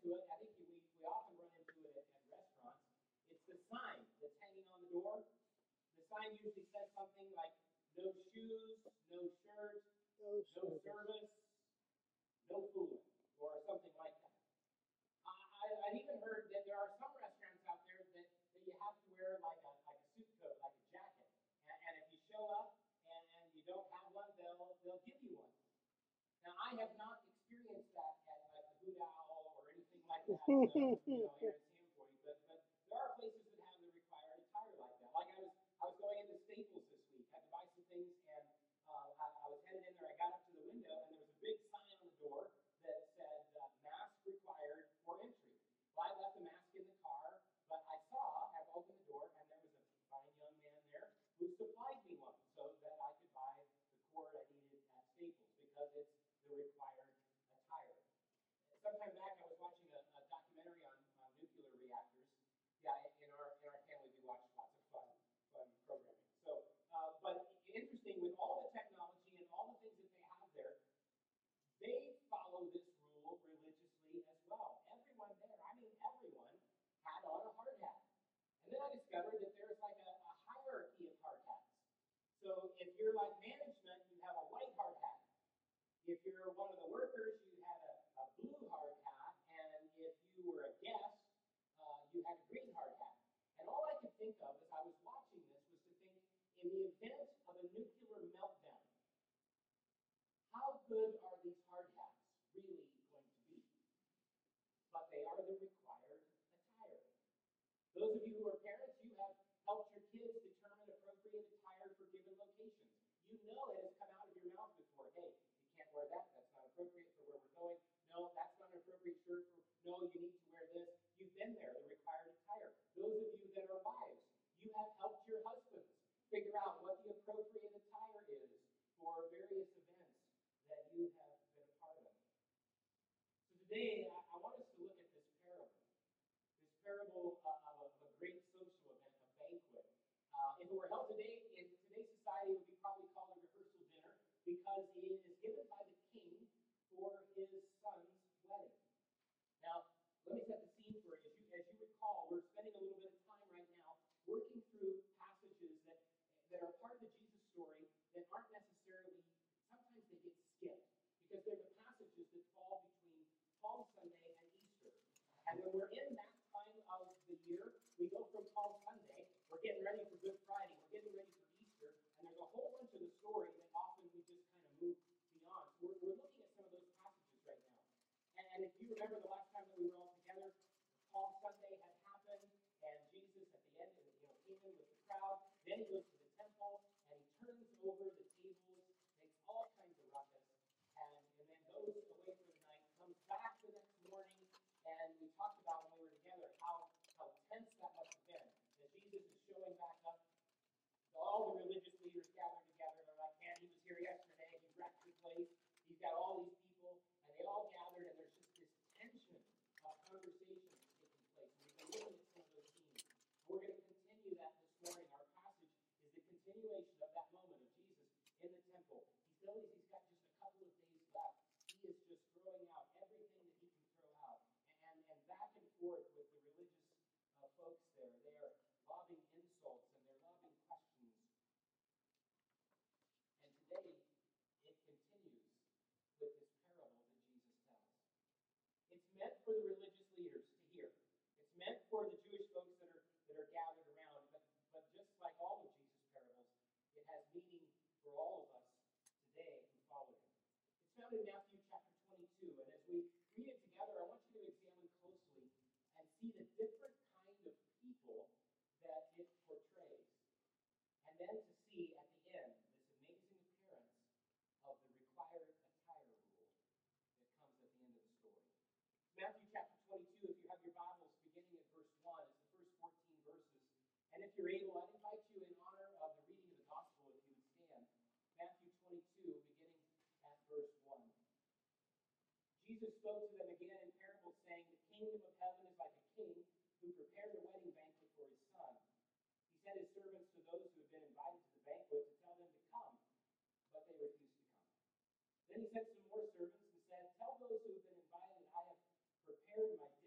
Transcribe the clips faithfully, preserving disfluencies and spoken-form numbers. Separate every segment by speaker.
Speaker 1: into it. I think we, we often run into it at, at restaurants. It's the sign that's hanging on the door. The sign usually says something like no shoes, no shirt,
Speaker 2: No
Speaker 1: no
Speaker 2: service.
Speaker 1: service, no fooling, or something like that. I, I, I've even heard that there are some restaurants out there that, that you have to wear like a like a suit coat, like a jacket. And, and if you show up and, and you don't have one, they'll they'll give you one. Now I have not experienced that at like the Boot Owl or anything like that, uh, you know, here in San Point, but but there are places that have the required attire like that. Like I was I was going into Staples this week, had to buy some things, and uh, I, I was headed in there. I got up to the window, and there was a big sign on the door that said uh, "Mask required for entry." Well, I left the mask in the car, but I saw, I opened the door, and there was a fine young man there who supplied me one so that I could buy the cord I needed at Staples because it's the required attire. Sometime back, I was watching a, a documentary on, on nuclear reactors. Yeah, in our in our family, we watch lots of fun fun programming. So, uh, but interesting with all the technology and all the things that they have there, they follow this rule religiously as well. Everyone there, I mean everyone, had on a hard hat. And then I discovered that there's like a, a hierarchy of hard hats. So if you're like management, you have a white hard hat. If you're one of the workers, you had a, a blue hard hat. And if you were a guest, uh, you had a green hard hat. And all I could think of as I was watching this was to think, in the event of a nuclear meltdown, how good are these hard hats really going to be? But they are the required attire. Those of you who are parents, you have helped your kids determine appropriate attire for given locations. You know it has come out of your mouth before. Hey, you can't wear that. That's not appropriate for where we're going. No, that's not an appropriate shirt for, no, you need to wear this. You've been there, the required attire. Those of you that are wives, you have helped your husbands figure out what the appropriate attire is for various events that you have been a part of. So today, I, I want us to look at this parable. This parable uh, of, a, of a great social event, a banquet. Uh, if it were held today, in today's society, it would be probably called a rehearsal dinner because it is given by the king for his son's wedding. Now, let me set the scene for you. As you, as you recall, we're spending a little bit of time right now working through passages that, that are part of the Jesus story that aren't necessarily, sometimes they get skipped because they're the passages that fall between Palm Sunday and Easter. And when we're in that time of the year, we go from Palm Sunday, we're getting ready for Good Friday, we're getting ready for Easter, and there's a whole bunch of the story that often we just kind of move beyond. So we're, we're looking at some of those passages right now. And, and if you remember the last time that we were all together, Palm Sunday had happened, and Jesus at the end, you know, came in with the crowd. Then he goes to the temple, and he turns over the tables, makes all kinds of ruckus, and, and then goes away for the night, comes back the next morning, and we talked about when we were together how, how tense that must have been. As Jesus is showing back up, all the religious leaders gathered together. They're like, man, he was here yesterday. He wrecked the place. He's got all these people, and they all gathered, and there's just this tension of conversation taking place. And we've been looking at some of those themes. We're going to continue that this morning. Our passage is the continuation of that moment of Jesus in the temple. He still is, he's got just a couple of days left. He is just throwing out everything that he can throw out. And, and back and forth with the religious uh, folks there. They are lobbing insults and they're lobbing questions. And today, it continues with this parable that Jesus tells. It's meant for the religious leaders to hear. It's meant for the Jewish folks that are that are gathered around. But, but just like all of Jesus' parables, it has meaning for all of us today who follow him. It's found in Matthew chapter twenty-two. And as we read it together, I want you to examine closely and see the different kind of people that it portrays. And then to see at the end this amazing appearance of the required attire rule that comes at the end of the story. Matthew chapter twenty-two, if you have your Bibles beginning at verse one, it's the first fourteen verses. And if you're able, I'd invite you in honor of the reading of the gospel if you would stand. Matthew twenty-two, beginning at verse one. Jesus spoke to them again in parables, saying, the kingdom of heaven is like a king who prepared a wedding banquet for his son. He sent his servants to those who had been invited to the banquet to tell them to come, but they refused to come. Then he sent some more servants and said, tell those who have been invited, I have prepared my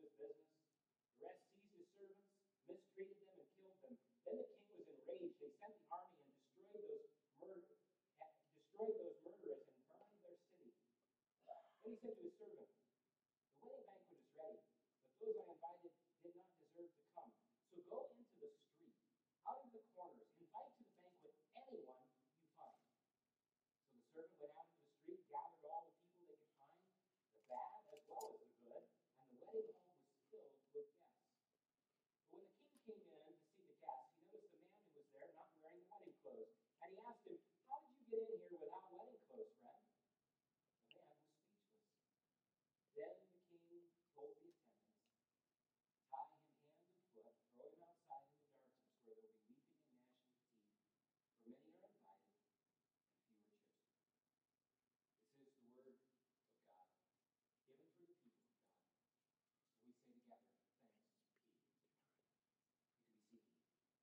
Speaker 1: his business. The rest seized his servants, mistreated them, and killed them. Then the king was enraged. They sent the army and destroyed those murder, destroyed those murderers and burned their city. Then he said to his servant, "The wedding banquet is ready, but those I invited did not deserve to come. So go into the street, out into the corners, invite to the banquet anyone you find." So the servant went out into the street, gathered all the people they could find, the bad as well as the good, and the wedding hall was filled with guests. But when the king came in to see the guests, he noticed the man who was there not wearing the wedding clothes. And he asked him, "How did you get in here without wedding clothes, friend?" The man was speechless. Then the king told the attendants, "Tie him hand and foot, throw him outside in the darkness where there will be weeping and gnashing of teeth, for many are invited and few are chosen." This is the word of God, given for the people of God. So we say together, thanks be to God. You can be seated.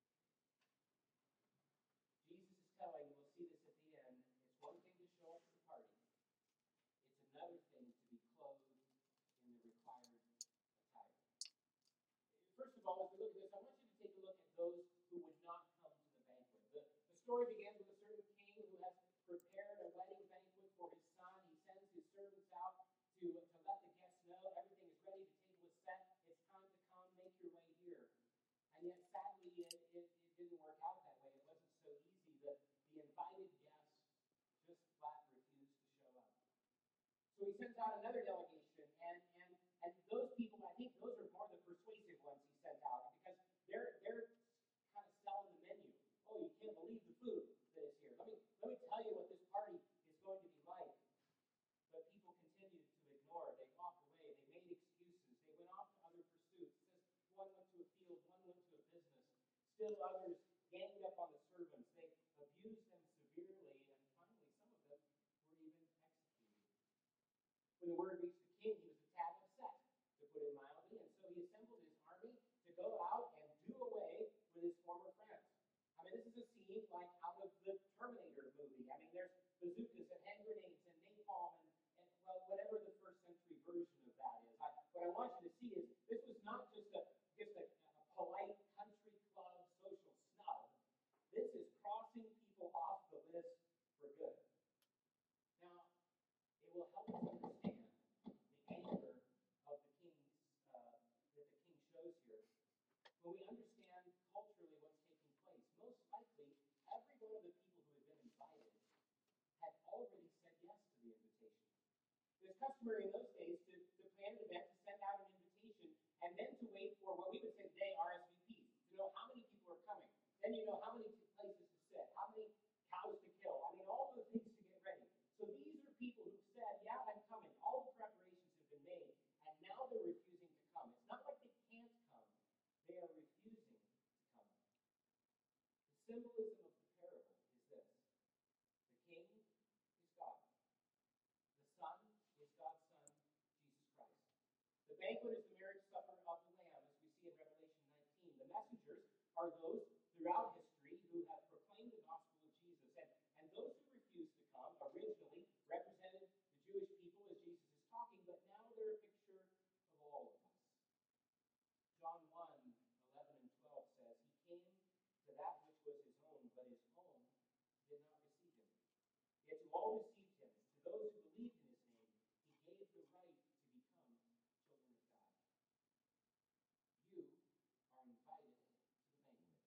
Speaker 1: Jesus is telling, we'll see this at the end, it's one thing to show up to the party. It's another thing to be clothed in the required attire. First of all, as we look at this, I want you to take a look at those who would not come to the banquet. The, the story begins with a certain king who has prepared a wedding banquet for his son. He sends his servants out to, to let the guests know everything is ready, the table is set, it's time to come, make your way here. And yet, sadly, it, it, it didn't work out that way. It wasn't so easy. The, the invited guests just flat refused to show up. So he sends out another delegation, and, and, and those people, I think those are more the persuasive ones he sent out, because they're they're kind of selling the menu. Oh, you can't believe the food that is here. Let me let me tell you what this party is going to be like. But people continued to ignore. They walked away. They made excuses. They went off to other pursuits. It says one went to a field, one went to a business. Still others ganged up on the servants. They abused them severely, and finally some of them were even executed. When the word reached the king, he was a tad upset, to put it mildly, and so he assembled his army to go out and do away with his former friends. I mean, this is a scene like out of the Terminator movie. I mean, there's bazookas and hand grenades and napalm and, and well, whatever the first century version of that is. I, what I want you to see is this was not just a just a, a polite country club social snub. This is crossing people off the list for good. Now, it will help us understand the anger of the king's uh, that the king shows here. When we understand culturally what's taking place, most likely every one of the people who had been invited had already said yes to the invitation. It was customary in those days to, to plan an event, to send out an invitation, and then to wait for what we would say today R S V Ps, to know how many people are coming. Then you know how many places to sit, how many cows to kill. I mean, all those things to get ready. So these are people who said, yeah, I'm coming. All the preparations have been made, and now they're refusing to come. It's not like they can't come. They are refusing to come. The symbolism of the parable is this. The king is God. The son is God's son, Jesus Christ. The banquet is the marriage supper of the Lamb, as we see in Revelation nineteen. The messengers are those throughout history who have proclaimed the gospel of Jesus. And, and those who refused to come originally represented the Jewish people as Jesus is talking, but now they're a picture of all of us. John one, eleven and twelve says, "He came to that which was his own, but his own did not receive him. Yet to all received him, to those who believed in his name, he gave the right to become children of God." You are invited to the banquet.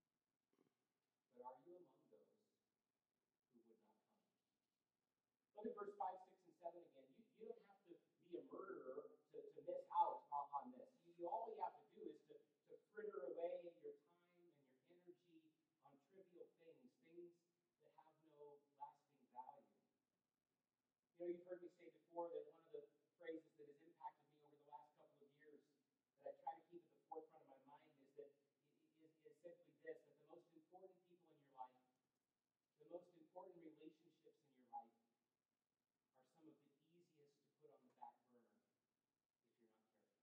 Speaker 1: But are you among those who would not come? Look at verse five, six, and seven again. You, you don't have to be a murderer to, to miss out on, on this. You, you, all you have to do is to, to fritter away your time and your energy on trivial things, things that have no lasting value. You know, you've heard me say before that one of the phrases that has impacted me over the last couple of years that I try to keep at the forefront of my mind is that is, is simply this, that the most important people in your life, the most important relationships in your life are some of the easiest to put on the back burner if you're not careful.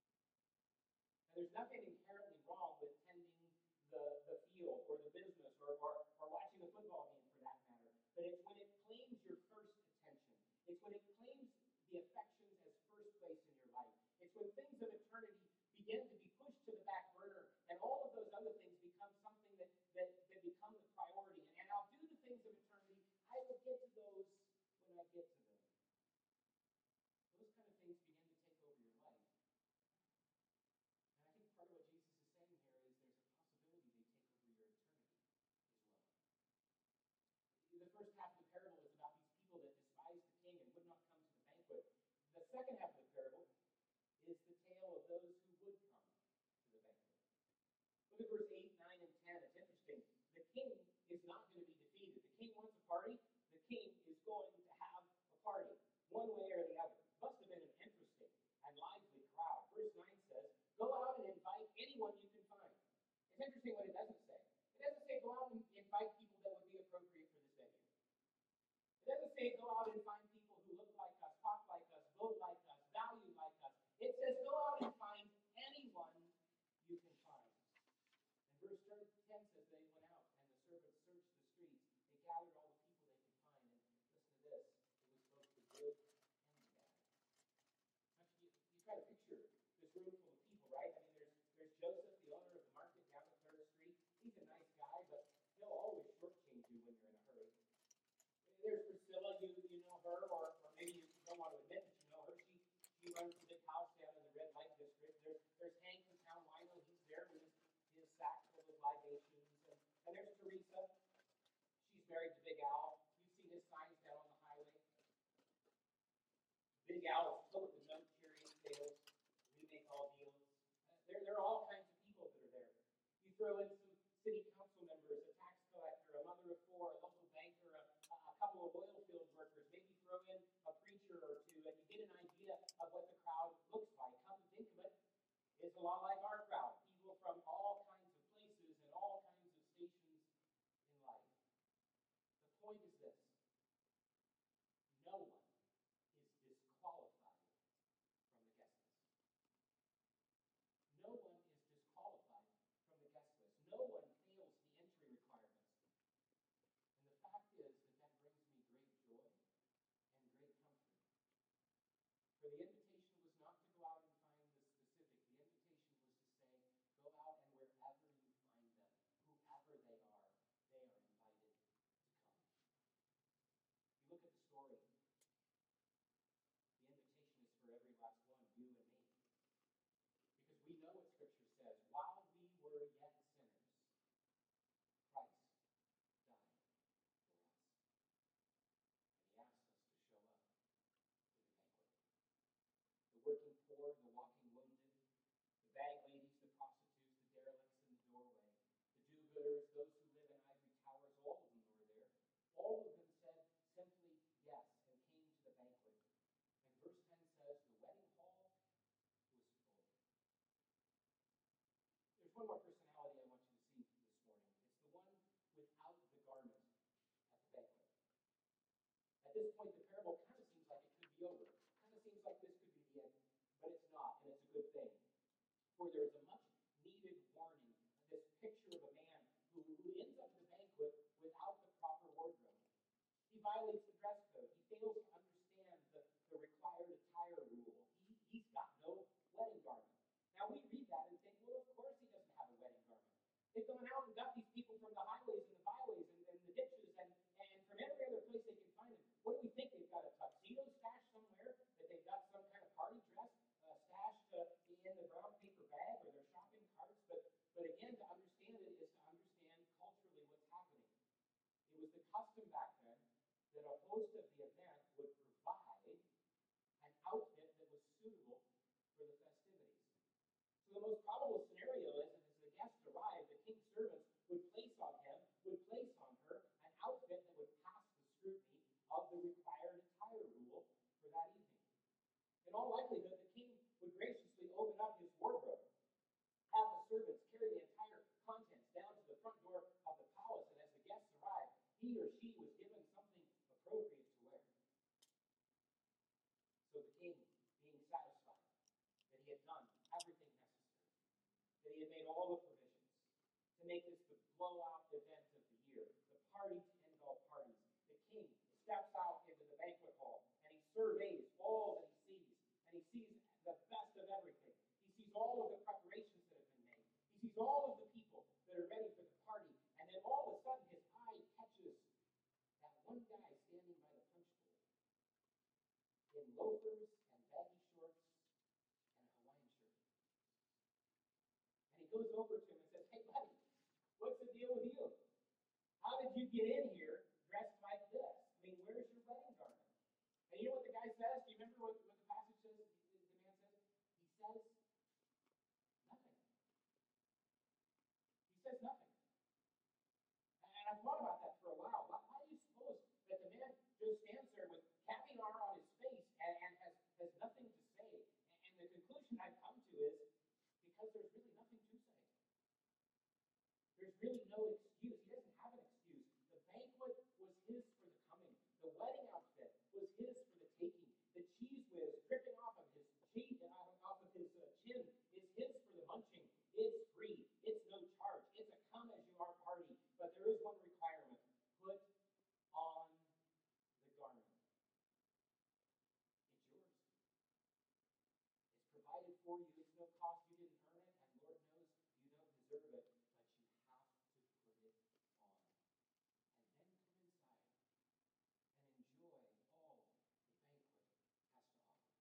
Speaker 1: And there's nothing inherently wrong with tending the, the field or the business or, or, or watching a football game for that matter. But it's when it claims your first attention. It's when it claims the affections as first place in your life. It's when when things of eternity begin to be pushed to the back burner, and all of those other things become something that, that, that become the priority. And, and I'll do the things of eternity. I will get to those when I get to them. Those kind of things begin to take over your life. And I think part of what Jesus is saying here is there's a possibility they take over your eternity as well. The first half of the parable is about these people that despised the king and would not come to the banquet. The second half of the parable is the tale of those who would come to the banquet. Look at verse eight, nine, and ten. It's interesting. The king is not going to be defeated. The king wants a party. The king is going to have a party, one way or the other. It must have been an interesting and lively crowd. Verse nine says, go out and invite anyone you can find. It's interesting what it doesn't say. It doesn't say go out and invite people that would be appropriate for this venue. It doesn't say go out and find people who look like us, talk like us, vote like us, value like us. It says go out and find anyone you can find. And verse ten says they went out and the servants searched the streets. They gathered all the people they could find. And listen to this. It was both the good and the bad. Now, you, you try to picture this room full of people, right? I mean, there's, there's Joseph, the owner of the market down at Third Street. He's a nice guy, but he'll always shortchange you when you're in a hurry. There's Priscilla, you, you know her, or, or maybe you don't want to admit that you know her. She she runs the big house down in the red light district. There's there's Hank from Town Wino. He's there with his, his sack full of libations. And, and there's Teresa. She's married to Big Al. You've seen his signs down on the highway. Big Al is filled with no chariot sales. We make all deals. Uh, there, there are all kinds of people that are there. You throw in some city council members, a tax collector, a mother of four, a local banker, a, a couple of oil field workers, maybe throw in a preacher or two, and you get an idea of what the crowd looks like. Come to think of it, it's a lot like our crowd. People from all kinds of places and all kinds of stations in life. The point is this: no one is disqualified from the guest list. No one is disqualified from the guest list. No one fails the entry requirements. And the fact is that that brings me great joy and great comfort. For the invitation was not to go out and find the specific. The invitation was to say, go out and wherever you find them, whoever they are, they are invited to come. If you look at the story, the invitation is for every last one, you and me. Because we know what Scripture says. While we were yet sinners, Christ died for us. And he asks us to show up to the banquet. The working poor, the walking wounded, the bag ladies, the prostitutes, the derelicts in the doorway, the do-gooders, those who live in ivory towers, all of them were there. All of them said simply yes and came to the banquet. And verse ten says the wedding hall was full. There's one more personality I want you to see this morning. It's the one without the garment at the banquet. At this point, the parable kind of seems like it could be over. It kind of seems like this could be the end. But it's not, and it's a good thing. For there is a much needed warning, this picture of a man who, who ends up at the banquet without the proper wardrobe. He violates the dress code. He fails to understand the, the required attire rule. He, he's got no wedding garment. Now we read that and think, well, of course he doesn't have a wedding garment. They've gone out and got these people from the highways and the byways and, and the ditches and, and from every other place they can find them. What do we think? They've got a tuxedo stashed somewhere, that they've got some kind of party dress uh, stashed uh, in the brown paper bag or their shopping carts. But, but again, to understand it is to understand culturally what's happening. It was the custom back then that a host of the event would provide an outfit that was suitable for the festivities. So the most probable scenario is that as the guests arrived, the king's servants would place on him, would place on her, an outfit that would pass the scrutiny of the required attire rule for that evening. In all likelihood, the king would graciously open up his wardrobe, have the servants carry the entire contents down to the front door of the palace, and as the guests arrived, he or she was given something appropriate to wear. So the king, being satisfied that he had done everything necessary, that he had made all the provisions to make this the blowout event of the year, the party to end all parties, the king steps out into the banquet hall and he surveys all that he sees, and he sees the best of everything. sees all of the preparations that have been made. He sees all of the people that are ready for the party. And then all of a sudden his eye catches that one guy standing by the punch bowl in loafers and baggy shorts and a Hawaiian shirt. And he goes over to him and says, "Hey, buddy, what's the deal with you? How did you get in here dressed like this? I mean, where's your wedding garment?" And you know what the guy says? Do you remember what, what the passage says? The, the man says? He says nothing. He says nothing. And I thought about that for a while. Why, why do you suppose that the man just stands there with caviar on his face and, and has, has nothing to say? And, and the conclusion I've come to is because there's really nothing to say. There's really no excuse. He doesn't have an excuse. The banquet was his for the coming. The wedding outfit was his for the taking. The cheese whiz dripping off of his cheek and off of his uh, chin is his for the munching. It's free. It's no charge. It's a come as you are party. But there is one requirement. Put on the garment. It's yours. It's provided for you. It's no cost. You didn't earn it, and Lord knows you don't deserve it, but you have to put it on. And then come inside and enjoy all the banquet has to offer.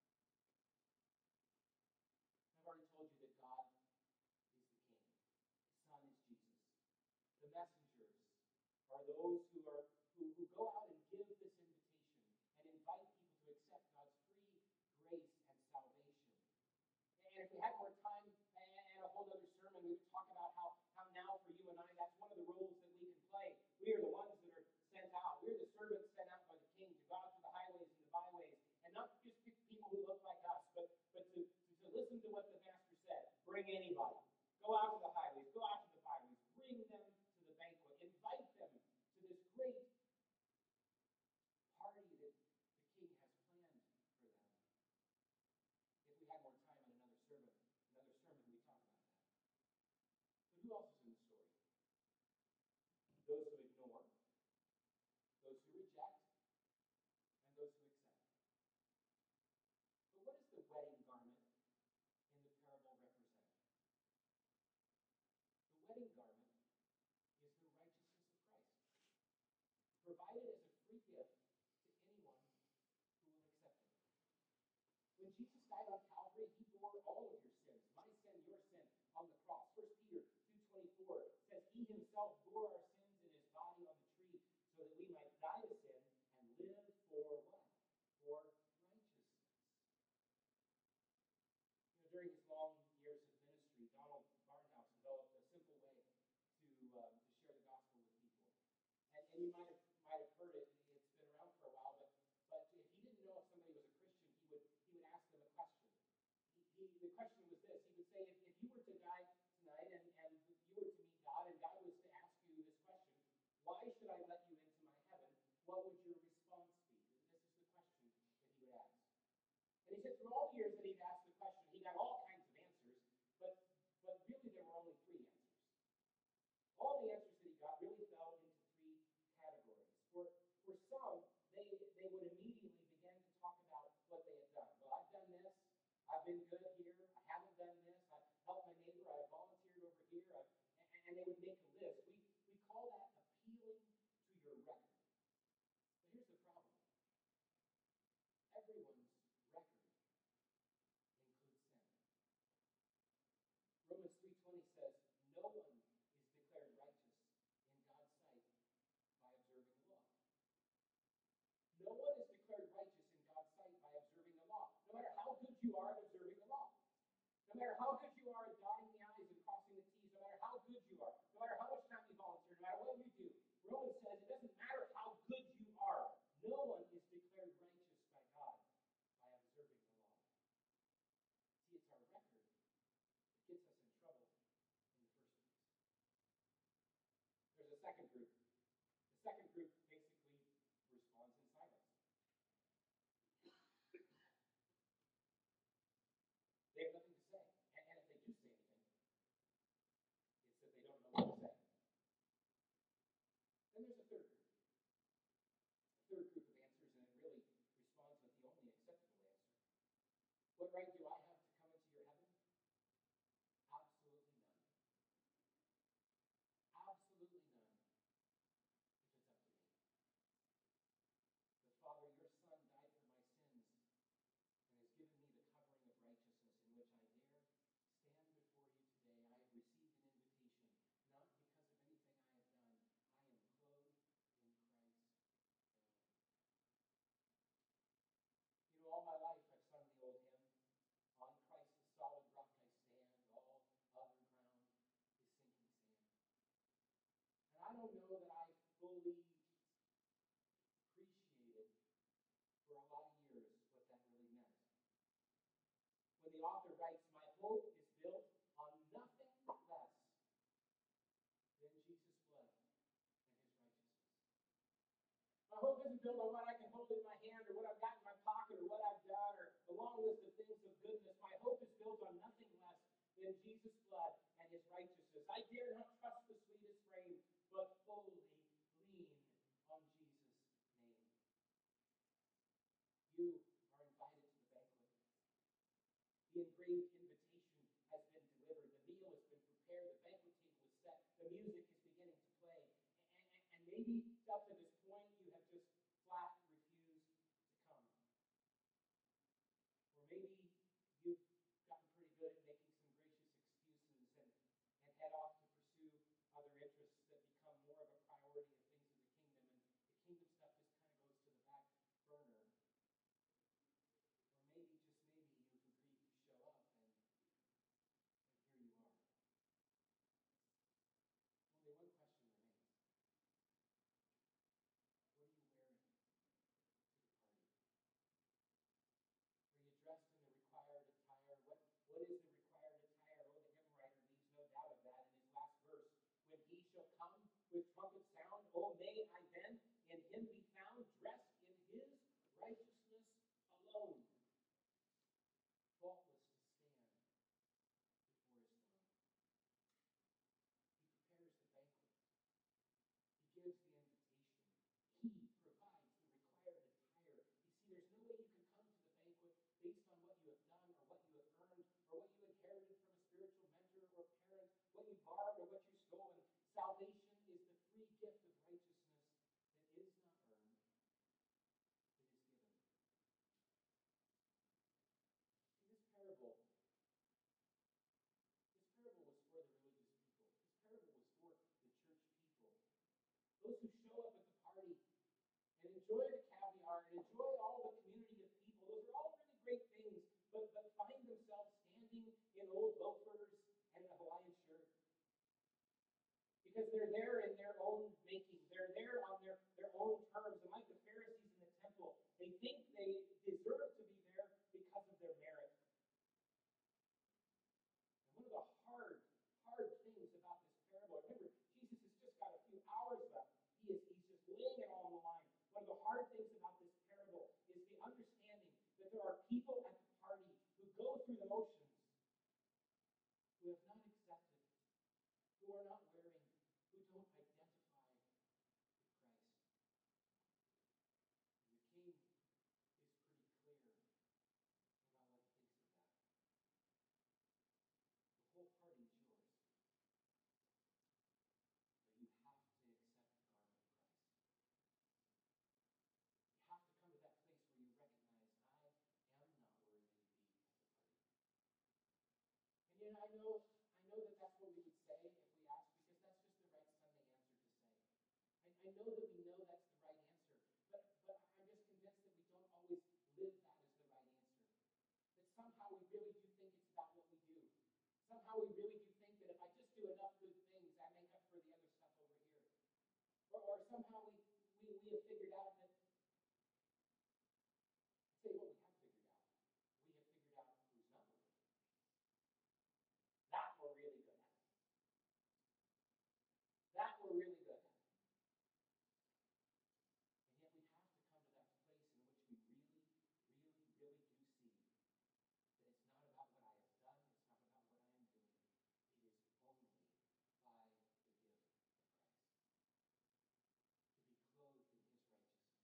Speaker 1: I've already told you that God is the King. The Son is Jesus. The messengers are those who are who, who go out and give this invitation and invite people to accept God's free grace and salvation. And if we had more time and a whole other sermon, we would talk about how, how now for you and I, that's one of the roles that we can play. We are the ones that are sent out. We're the servants sent out by the King to go out to the highways and the byways, and not just pick people who look like us, but, but to, to, to listen to what the Master said. Bring anybody. Go out to the highways. Go out to the byways. Bring them to the banquet. Invite them to this great party that the King has planned for them. If we had more time in another sermon, another sermon, we talk about that. But who else is in the story? Those who ignore, those who reject, and those who accept. But what does the wedding garment in the parable represent? The wedding garment is the righteousness of Christ, provided as a free gift to anyone who will accept it. When Jesus died on Calvary, he bore all of your sins, my sin, your sin, on the cross. First Peter two twenty-four says he himself bore our sins in his body on the tree so that we might die to sin and live for what? For righteousness. You know, during his long years of ministry, Donald Barnhouse developed a simple way to um, to share the gospel with people. And, and you might have might have heard it. It's been around for a while, but but if he didn't know if somebody was a Christian, he would he would ask them a question. He, he, the question was this. He would say, if, if you were to die tonight and, and you were to meet God, and God was to ask you this question, why should I let you into my heaven? What would your response be? This is the question that he would ask. And he said through all the years that he'd asked the question, he got all kinds of answers, but but really there were only three answers. All the answers that he got really fell into three categories. For for some, they they would immediately begin to talk about what they had done. Well, I've done this. I've been good here. I haven't done this. I've helped my neighbor. I've volunteered over here. I've, and, and they would make a list. We we call that appealing to your record. But here's the problem. Everyone's record includes sin. Romans three twenty says, no one is declared righteous in God's sight by observing the law. No one is declared righteous in God's sight by observing the law. No matter how good you are at observing the law. No matter how good you are at dotting the I's and crossing the T's. No matter how good you are. No matter how much time you volunteer. No matter what you do. Romans says it doesn't matter how good you are. No one is declared righteous by God by observing the law. See, it's our record that gets us in trouble in the first place. There's a second group. The second group basically responds in silence. They have nothing to say. And, and if they do say anything, it's that they don't know what to say. Then there's a third group. A third group of answers, and it really responds with the only acceptable answer. What right do I have to come into your heaven? know that I fully appreciated for a lot of years what that really meant. When the author writes, my hope is built on nothing less than Jesus' blood and his righteousness. My hope isn't built on what I can hold in my hand or what I've got in my pocket or what I've done or a long list of things of goodness. My hope is built on nothing less than Jesus' blood and his righteousness. I dare not trust the sweetest frame, but fully lean on Jesus' name. You are invited to the banquet. The engraved invitation has been delivered. The meal has been prepared. The banquet table is set. The music is beginning to play. And, and, and maybe up to this point you have just flat refused to come. Or maybe you've gotten pretty good at making some gracious excuses and, and head off to pursue other interests that become more of a priority of things of the kingdom. And the kingdom stuff just kind of goes to the back burner. Or maybe, just maybe, you've agreed to show up and, and here you are. Only one question remains. What are you wearing to the party? Are you dressed in the required attire? What, what is the required attire? Oh, the hymn writer leaves no doubt of that in his last verse. When he shall come with trumpet sound, oh, may I then in him be found, dressed in his righteousness alone, faultless to stand before his throne. He prepares the banquet. He gives the invitation. He provides the required attire. You see, there's no way you can come to the banquet based on what you have done or what you have earned or what you inherited from a spiritual mentor or parent, what you borrowed or what you stolen. Salvation is the free gift of righteousness that is not earned, it is given. See, this parable, this parable was for the religious people. This parable was for the church people. Those who show up at the party and enjoy the caviar and enjoy all the community of people. Those are all really great things, but, but find themselves standing in old loafers and a Hawaiian shirt. Because they're there in their own making. They're there on their, their own terms. And like the Pharisees in the temple, they think they deserve to be there because of their merit. And one of the hard, hard things about this parable, remember, Jesus has just got a few hours left. He is, he's just laying it all on the line. One of the hard things about this parable is the understanding that there are people at the party who go through the motions, who have not accepted, who are not wearing, who don't identify with Christ. And the king is pretty clear about what he thinks of that. The whole party is yours. But you have to accept the garment of Christ. You have to come to that place where you recognize, I am not worthy to be at the party. And yet I know, I know that that's what we would say if we asked, because that's just the right Sunday answer to say. I, I know that we know that's the right answer, but, but I'm just convinced that we don't always live that as the right answer. That somehow we really do think it's about what we do. Somehow we really do think that if I just do enough good things, I make up for the other stuff over here. Or, or somehow we, we, we have figured out that, I'll tell you what we have figured out. We have figured out who's not worthy. That we're really good at. That we're really good at. And yet we have to come to that place in which we really, really, really do see that it's not about what I have done, it's not about what I am doing. It is only by the gift of Christ. To be clothed in his righteousness.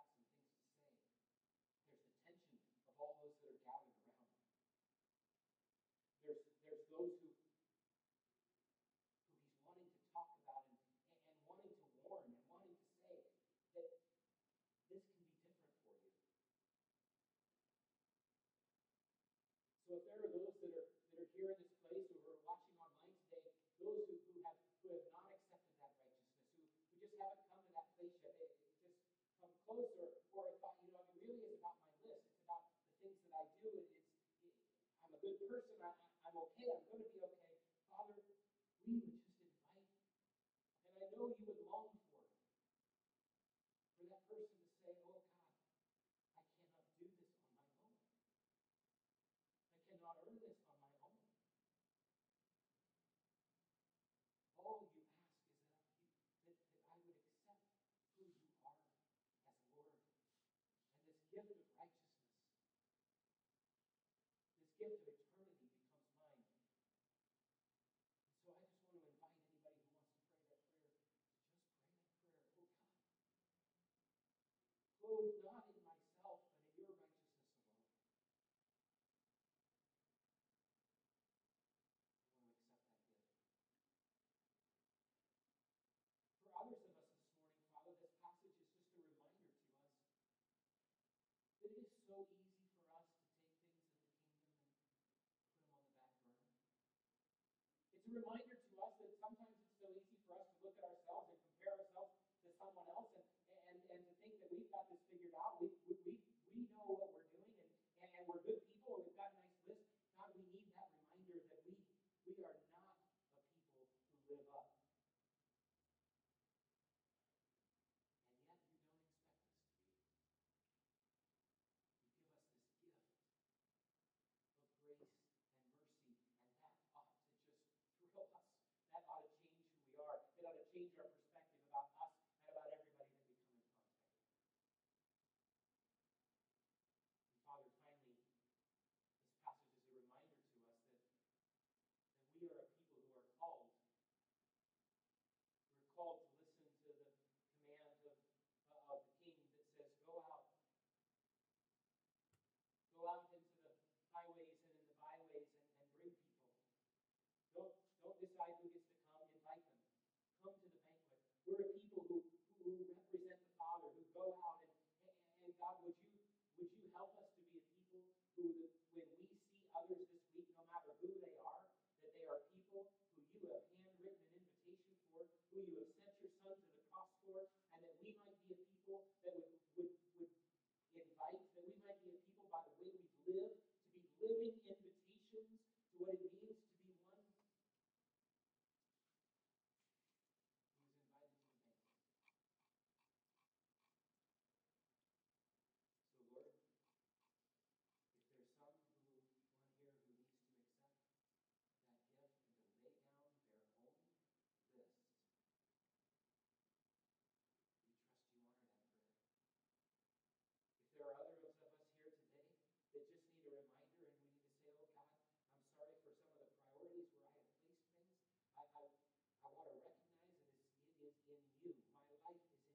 Speaker 1: got some things to say. There's the tension of all those that are gathered around. There's, there's those who, who he's wanting to talk about and, and, and wanting to warn and wanting to say that this can be different for you. So if there are those that are that are here in this place or who are watching online today, those who, who have who have not accepted that righteousness, who, who just haven't come to that place yet, they, they just come closer, or if I, you know, it really is about my list. It's about the things that I do. It, it's it, I'm a good person. I, I, I'm okay. I'm going to be okay. Father, we would just invite, and I know you would long for for that person to say, "Oh God, I cannot do this on my own. I cannot earn this on my own." All you ask is that, you, that, that I would accept who you are as Lord. And this gift of righteousness, this gift of eternity becomes mine. And so I just want to invite anybody who wants to pray that prayer to just pray that prayer. Oh God, clothed not in myself, but in your righteousness alone. I want to accept that gift. For others of us this morning, Father, this passage is just a reminder to us that it is so easy for us to take things of the kingdom and put them on the back burner. It's a reminder to us that sometimes it's so easy for us to look at ourselves and compare ourselves to someone else and, and, and to think that we've got this figured out. We, we, we know what we're doing and, and we're good people and we've got a nice list. God, we need that reminder that we, we are not a people who live up. And yet you don't expect us to be. You give us this gift of grace and mercy, and that ought to just thrill us. That ought to change who we are. It ought to change our perspective about us and about everybody that we come in contact with. And Father, finally, this passage is a reminder to us that, that we are a people who are called. We're called to listen to the commands of, uh, of the King that says, go out. Go out into the highways and in the byways and, and bring people. Don't, don't decide who gets to come. Invite them. Come to the banquet. We're a people who, who represent the Father, who go out and, and, and God, would you would you help us to be a people who, the, when we see others this week, no matter who they are, that they are people who you have handwritten an invitation for, who you have sent your Son to the cross for, and that we might be a people that would would would invite, that we might be a people by the way we live, to be living invitations to what it means to be one who is invited to the banquet. So Lord, if there's some who one here who needs to accept that gift and to lay down their own list, we trust you honor that prayer. If there are others of us here today that just need a reminder and we need to say, oh God, I'm sorry for some of the priorities where I have placed things. I, I, I want to recognize that it is in you. My life is